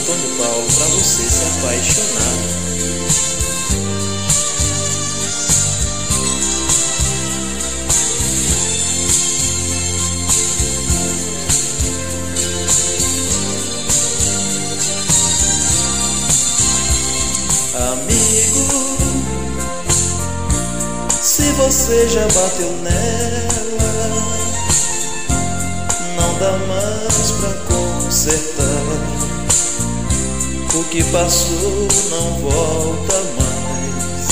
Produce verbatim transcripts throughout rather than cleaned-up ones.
Antônio Paulo, pra você se apaixonar. Amigo, se você já bateu nela, não dá mais pra consertar. O que passou não volta mais.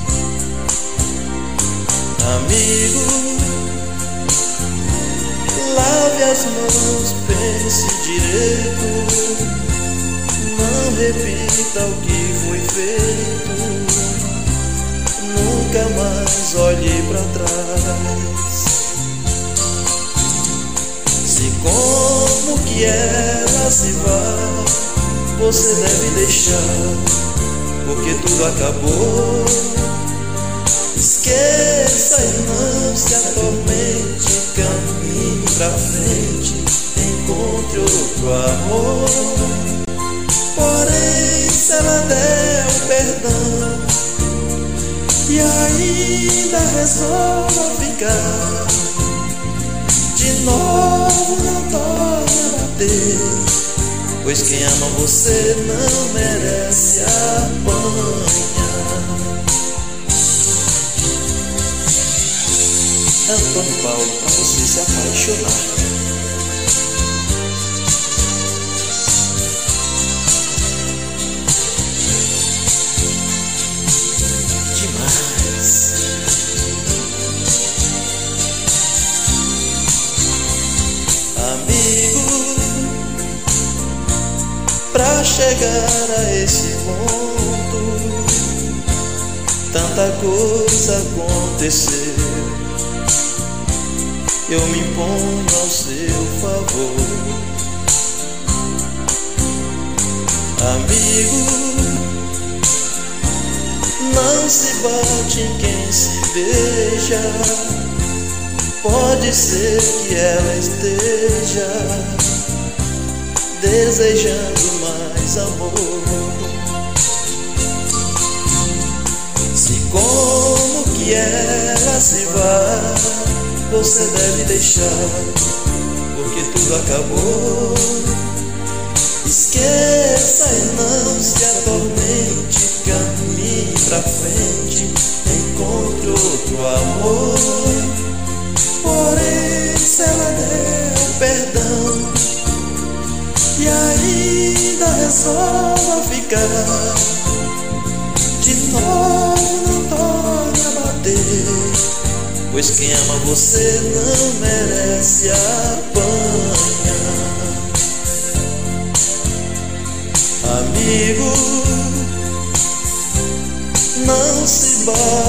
Amigo, lave as mãos, pense direito, não repita o que foi feito, nunca mais olhe pra trás. Se como que ela se vai, você deve deixar, porque tudo acabou. Esqueça e não se atormente, caminhe pra frente, encontre outro amor. Porém, se ela der o perdão e ainda resolva ficar, de novo não torne a bater, pois quem ama você não merece apanhar. Antônio Paulo, pra você se apaixonar. Amigo, pra chegar a esse ponto, tanta coisa aconteceu. Eu me imponho ao seu favor. Amigo, não se bate em quem se beija, pode ser que ela esteja desejando mais amor. Se como que ela se vai, você deve deixar, porque tudo acabou. Esqueça e não se atormente, caminhe pra frente, encontre outro amor. Porém, se ela der o perdão e ainda resolva ficar, de novo não torne a bater, pois quem ama você não merece apanhar. Amigo, não se bate